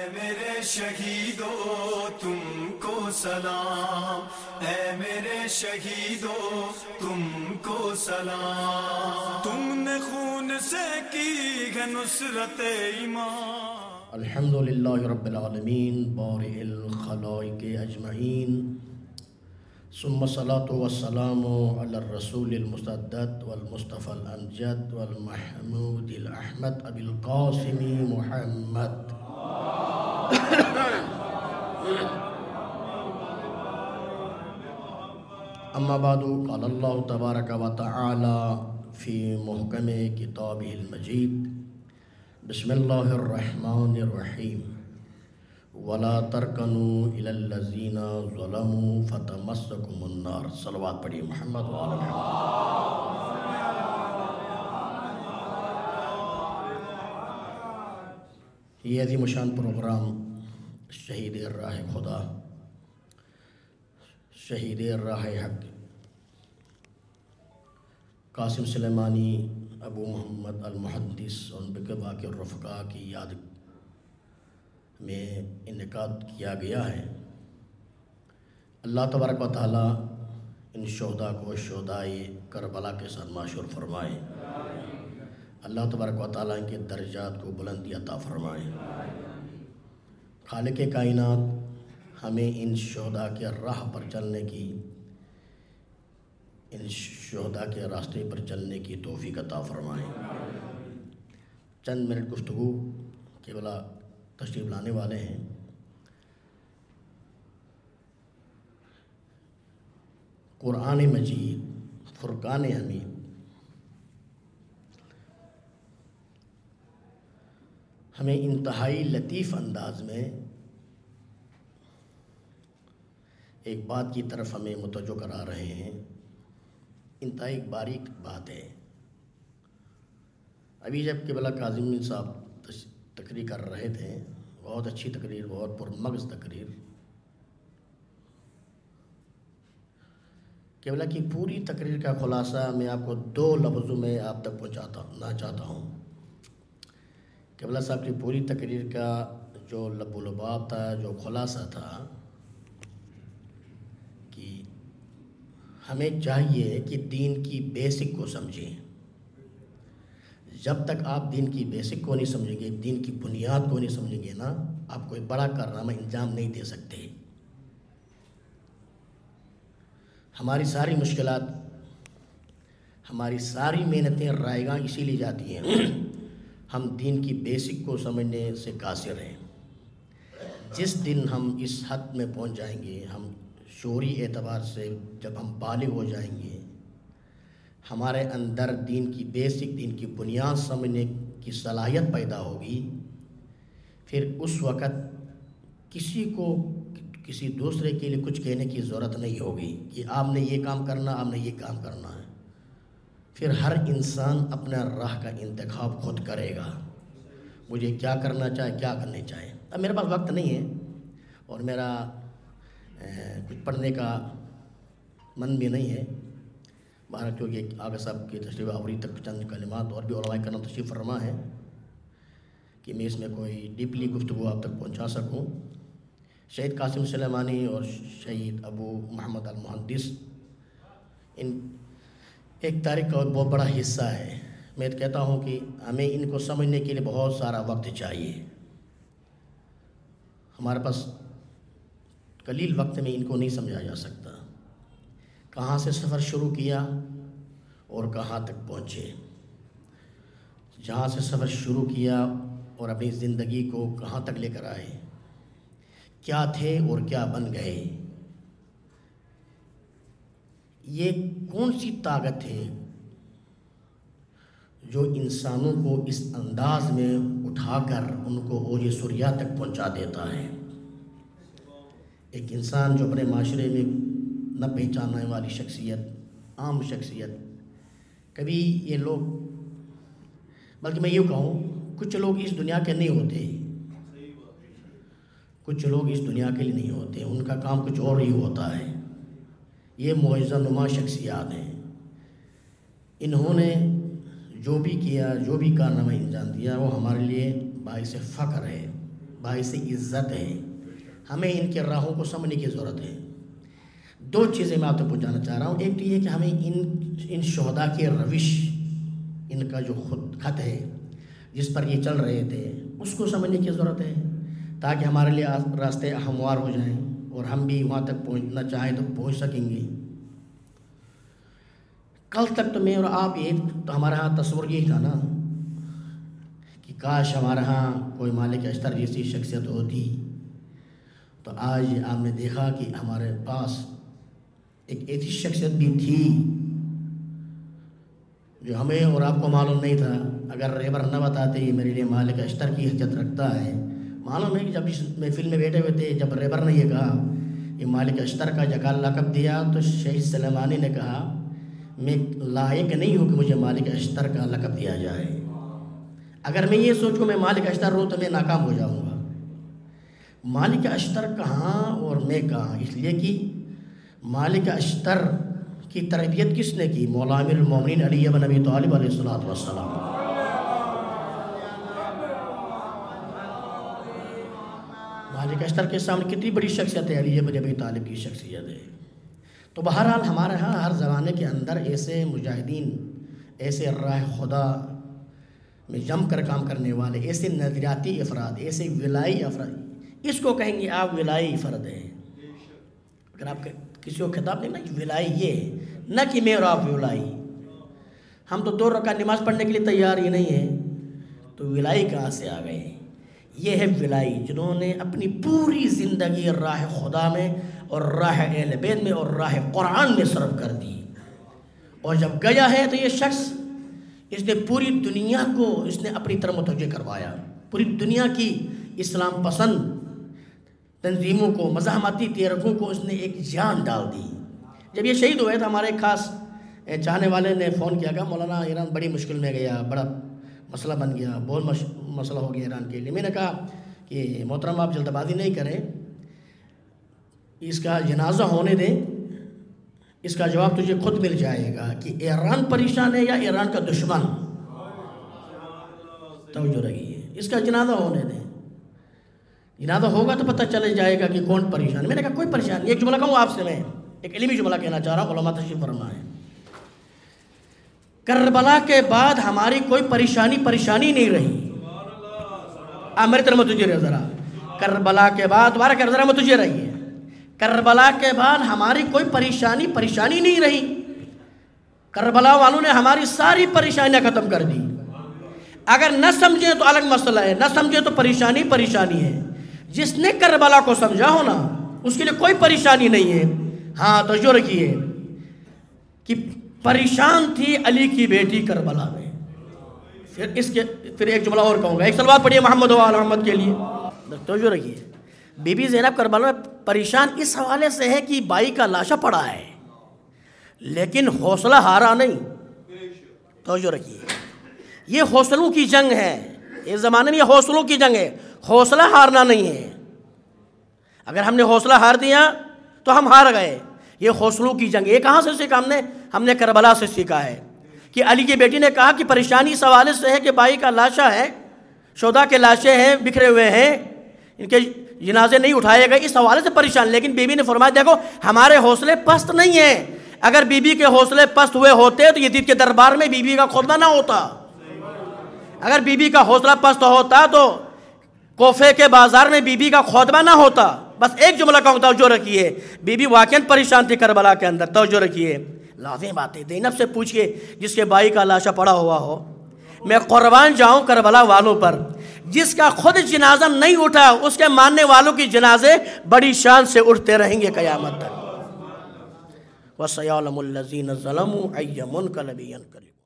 میرے شہیدو تم کو سلام، اے میرے شہیدو تم کو سلام، تم نے خون سے کی ہے نصرت ایمان۔ الحمدللہ رب العالمین بارئ الخلائق اجمعین، ثم الصلاۃ والسلام علی الرسول المسدد والمصطفى الامجد والمحمود الاحمد ابی القاسم محمد۔ اما بعد، قال اللہ تبارک و تعالی فی محکم کتابہ المجید، بسم اللہ الرحمن الرحیم، وَلَا تَرْكَنُوا إِلَى الَّذِينَ ظَلَمُوا فَتَمَسَّكُمُ النَّارُ۔ صلوات پڑھیے محمد وعلی محمد۔ یہ عظیم شان پروگرام شہید راہ خدا، شہید راہ حق قاسم سلیمانی ابو محمد المحدث اور ان کے باقی رفقا کی یاد میں انعقاد کیا گیا ہے۔ اللہ تبارک و تعالی ان شہداء کو شہدائے کربلا کے ساتھ معشور فرمائے۔ اللہ تبارک و تعالی ان کے درجات کو بلندی عطا فرمائے۔ خالق کائنات ہمیں ان شہداء کے راہ پر چلنے کی، ان شہداء کے راستے پر چلنے کی توفیق عطا فرمائے۔ چند منٹ گفتگو کے بلا تشریف لانے والے ہیں۔ قرآن مجید فرقان حمید ہمیں انتہائی لطیف انداز میں ایک بات کی طرف ہمیں متوجہ کرا رہے ہیں۔ انتہائی باریک بات ہے۔ ابھی جب قبلہ کاظم صاحب تقریر کر رہے تھے، بہت اچھی تقریر، بہت پرمغز تقریر، قبلہ کی پوری تقریر کا خلاصہ میں آپ کو 2 لفظوں میں آپ تک پہنچانا چاہتا ہوں۔ قبلہ صاحب کی پوری تقریر کا جو لب و لباب تھا، جو خلاصہ تھا کہ ہمیں چاہیے کہ دین کی بیسک کو سمجھیں۔ جب تک آپ دین کی بیسک کو نہیں سمجھیں گے، دین کی بنیاد کو نہیں سمجھیں گے نا، آپ کوئی بڑا کارنامہ انجام نہیں دے سکتے۔ ہماری ساری مشکلات، ہماری ساری محنتیں رائیگاں اسی لیے جاتی ہیں، ہم دین کی بیسک کو سمجھنے سے قاصر ہیں۔ جس دن ہم اس حد میں پہنچ جائیں گے، ہم شعوری اعتبار سے جب ہم بالغ ہو جائیں گے، ہمارے اندر دین کی بیسک، دین کی بنیاد سمجھنے کی صلاحیت پیدا ہوگی، پھر اس وقت کسی کو کسی دوسرے کے لیے کچھ کہنے کی ضرورت نہیں ہوگی کہ آپ نے یہ کام کرنا، آپ نے یہ کام کرنا ہے۔ پھر ہر انسان اپنا راہ کا انتخاب خود کرے گا، مجھے کیا کرنا چاہے، کیا کرنے چاہے۔ اب میرے پاس وقت نہیں ہے اور میرا کچھ پڑھنے کا من بھی نہیں ہے، باہر کیونکہ آغا صاحب کی تشریف آوری تک چند کلمات اور بھی علماء کرام تشریف فرما ہے کہ میں اس میں کوئی ڈیپلی گفتگو آپ تک پہنچا سکوں۔ شہید قاسم سلیمانی اور شہید ابو محمد المحدث ان ایک تاریخ کا بہت بڑا حصہ ہے۔ میں کہتا ہوں کہ ہمیں ان کو سمجھنے کے لیے بہت سارا وقت چاہیے۔ ہمارے پاس قلیل وقت میں ان کو نہیں سمجھا جا سکتا۔ کہاں سے سفر شروع کیا اور کہاں تک پہنچے، جہاں سے سفر شروع کیا اور اپنی زندگی کو کہاں تک لے کر آئے، کیا تھے اور کیا بن گئے۔ یہ کون سی طاقت ہے جو انسانوں کو اس انداز میں اٹھا کر ان کو اوج ثریا تک پہنچا دیتا ہے۔ ایک انسان جو اپنے معاشرے میں نہ پہچاننے والی شخصیت، عام شخصیت، کبھی یہ لوگ، بلکہ میں یوں کہوں کچھ لوگ اس دنیا کے نہیں ہوتے، کچھ لوگ اس دنیا کے لیے نہیں ہوتے، ان کا کام کچھ اور ہی ہوتا ہے۔ یہ معجزہ نما شخصیات ہیں۔ انہوں نے جو بھی کیا، جو بھی کارنامہ انجام دیا، وہ ہمارے لیے باعث فخر ہے۔ باعث عزت ہے. ہمیں ان کے راہوں کو سمجھنے کی ضرورت ہے. 2 چیزیں میں آپ تک پہنچانا چاہ رہا ہوں. ایک تو یہ کہ ہمیں ان شہداء کی روش، ان کا جو خط ہے جس پر یہ چل رہے تھے، اس کو سمجھنے کی ضرورت ہے تاکہ ہمارے لیے راستے ہموار ہو جائیں اور ہم بھی وہاں تک پہنچنا چاہیں تو پہنچ سکیں گے. کل تک تو میں اور آپ تو ہمارے ہاں تصور یہی تھا نا کہ کاش ہمارے ہاں کوئی مالک اشتر جیسی شخصیت ہوتی. تو آج آپ نے دیکھا کہ ہمارے پاس ایک ایسی شخصیت بھی تھی جو ہمیں اور آپ کو معلوم نہیں تھا. اگر رہبر نہ بتاتے یہ میرے لیے مالک اشتر کی حیثیت رکھتا ہے، معلوم ہے کہ جب اس محفل میں بیٹھے ہوئے تھے، جب رہبر نے یہ کہا یہ مالک اشتر کا جکال لقب دیا، تو شہید سلیمانی نے کہا میں لائق نہیں ہوں کہ مجھے مالک اشتر کا لقب دیا جائے. اگر میں یہ سوچوں میں مالک اشتر ہوں تو میں ناکام ہو جاؤں گا. مالک اشتر کہاں اور میں کہاں؟ اس لیے کہ مالک اشتر کی تربیت کس نے کی؟ مولا امیر المومنین علی بن ابی طالب علیہ السلام. مالک اشتر کے سامنے کتنی بڑی شخصیت ہے، علی بن ابی طالب کی شخصیت ہے. تو بہرحال ہمارے ہاں ہر زمانے کے اندر ایسے مجاہدین، ایسے راہ خدا میں جم کر کام کرنے والے، ایسے نظریاتی افراد، ایسے ولائی افراد، اس کو کہیں گے آپ ولائی فرد ہیں. اگر آپ کسی کو خطاب دیں نا ولائی، یہ ہے نہ کہ میں اور آپ ولائی. ہم تو 2 رکعت نماز پڑھنے کے لیے تیار ہی نہیں ہیں، تو ولائی کہاں سے آ گئے؟ یہ ہے ولائی جنہوں نے اپنی پوری زندگی راہ خدا میں اور راہ اہل بیت میں اور راہ قرآن میں صرف کر دی. اور جب گیا ہے تو یہ شخص، اس نے پوری دنیا کو اس نے اپنی طرف متوجہ کروایا. پوری دنیا کی اسلام پسند تنظیموں کو، مزاحمتی تحریکوں کو اس نے ایک جان ڈال دی. جب یہ شہید ہوئے تو ہمارے ایک خاص چاہنے والے نے فون کیا، کہا مولانا ایران بڑی مشکل میں گیا، بڑا مسئلہ بن گیا، بہت مسئلہ ہو گیا ایران کے لیے. میں نے کہا کہ محترم آپ جلد بازی نہیں کریں، اس کا جنازہ ہونے دیں، اس کا جواب تجھے خود مل جائے گا کہ ایران پریشان ہے یا ایران کا دشمن. توجہ رہی ہے، اس کا جنازہ ہونے دیں، جنازہ ہوگا تو پتہ چل جائے گا کہ کون پریشان ہے. میں نے کہا کوئی پریشان نہیں. ایک جملہ کہوں آپ سے، میں ایک علمی جملہ کہنا چاہ رہا ہوں، علماء تشریف فرما ہے. کربلا کے بعد ہماری کوئی پریشانی نہیں رہی. آپ میری طرف متوجہ رہے ذرا. کربلا کے بعد دوبارہ کر ذرا متوجہ رہی ہے. کربلا کے بعد ہماری کوئی پریشانی نہیں رہی. کربلا والوں نے ہماری ساری پریشانیاں ختم کر دی. اگر نہ سمجھیں تو الگ مسئلہ ہے، نہ سمجھیں تو پریشانی ہے. جس نے کربلا کو سمجھا ہو نا، اس کے لیے کوئی پریشانی نہیں ہے. ہاں توجہ رکھیے کہ پریشان تھی علی کی بیٹی کربلا میں. پھر ایک جملہ اور کہوں گا، ایک صلوات پڑھیے محمد و آل محمد کے لیے. توجہ رکھیے، بی بی زینب کربلا میں پریشان اس حوالے سے ہے کہ بائی کا لاشا پڑا ہے، لیکن حوصلہ ہارا نہیں. توجہ رکھیے، یہ حوصلوں کی جنگ ہے. اس زمانے میں یہ حوصلوں کی جنگ ہے، حوصلہ ہارنا نہیں ہے. اگر ہم نے حوصلہ ہار دیا تو ہم ہار گئے. یہ حوصلوں کی جنگ. یہ کہاں سے سیکھا ہم نے کربلا سے سیکھا ہے کہ علی کی بیٹی نے کہا کہ پریشانی اس حوالے سے ہے کہ بائی کا لاشا ہے، شہداء کے لاشیں ہیں، بکھرے ہوئے ہیں، ان کے جنازے نہیں اٹھائے گئے، اس حوالے سے پریشان. لیکن بی بی نے فرمایا دیکھو ہمارے حوصلے پست نہیں ہیں. اگر بی بی کے حوصلے پست ہوئے ہوتے تو یزید کے دربار میں بی بی کا خطبہ نہ ہوتا. اگر بی بی کا حوصلہ پست ہوتا تو کوفے کے بازار میں بی بی کا خطبہ نہ ہوتا. بس ایک جملہ کا توجہ رکھیے، بی بی واقعاً پریشان تھی کربلا کے اندر. توجہ رکھیے، لازم بات ہے. زینب سے پوچھئے جس کے بھائی کا لاشا پڑا ہوا ہو. میں قربان جاؤں کربلا والوں پر، جس کا خود جنازہ نہیں اٹھا اس کے ماننے والوں کی جنازے بڑی شان سے اٹھتے رہیں گے قیامت تک. وَسَيَعْلَمُ الَّذِينَ ظَلَمُوا أَيَّ مُنْقَلَبٍ يَنْقَلِبُونَ.